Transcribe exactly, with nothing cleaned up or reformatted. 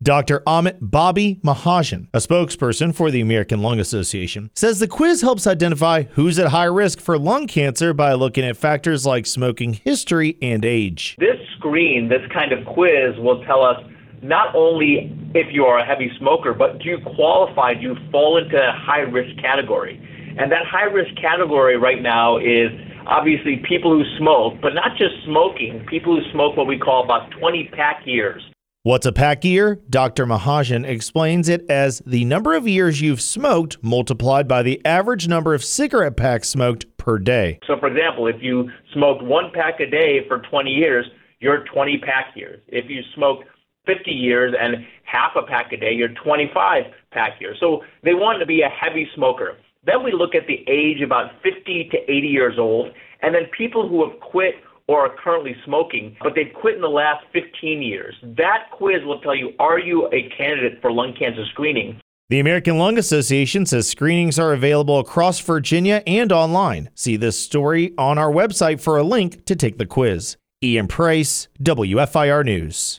Doctor Amit Bobby Mahajan, a spokesperson for the American Lung Association, says the quiz helps identify who's at high risk for lung cancer by looking at factors like smoking history and age. This screen, this kind of quiz, will tell us not only if you are a heavy smoker, but do you qualify, do you fall into a high-risk category? And that high-risk category right now is obviously people who smoke, but not just smoking, people who smoke what we call about twenty pack years. What's a pack year? Doctor Mahajan explains it as the number of years you've smoked multiplied by the average number of cigarette packs smoked per day. So, for example, if you smoked one pack a day for twenty years, you're twenty pack years. If you smoked fifty years and half a pack a day, you're twenty-five pack years. So they want to be a heavy smoker. Then we look at the age, about fifty to eighty years old, and then people who have quit or are currently smoking, but they've quit in the last fifteen years. That quiz will tell you, are you a candidate for lung cancer screening? The American Lung Association says screenings are available across Virginia and online. See this story on our website for a link to take the quiz. Ian Price, W F I R News.